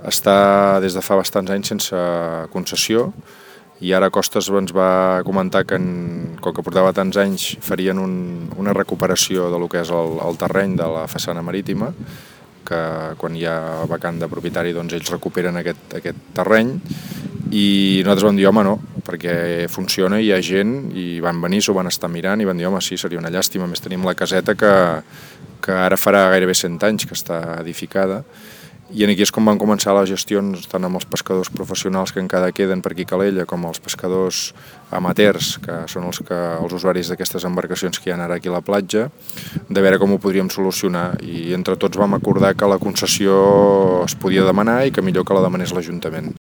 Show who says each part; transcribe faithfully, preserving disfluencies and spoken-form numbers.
Speaker 1: està des de fa bastants anys sense concessió, i ara Costes ens va comentar que, en, com que portava tants anys, farien un, una recuperació de lo que és el, el terreny de la façana marítima, que quan hi ha vacant de propietari doncs ells recuperen aquest, aquest terreny, i nosaltres vam dir, home, no, perquè funciona, hi ha gent, i van venir, s'ho van estar mirant, i van dir, home, sí, seria una llàstima, més tenim la caseta que, que ara farà gairebé cent anys que està edificada, i aquí és com van començar les gestions tant amb els pescadors professionals que encara queden per aquí a Calella com els pescadors amateurs, que són els, que, els usuaris d'aquestes embarcacions que hi ha ara aquí a la platja, de veure com ho podríem solucionar, i entre tots vam acordar que la concessió es podia demanar i que millor que la demanés l'Ajuntament.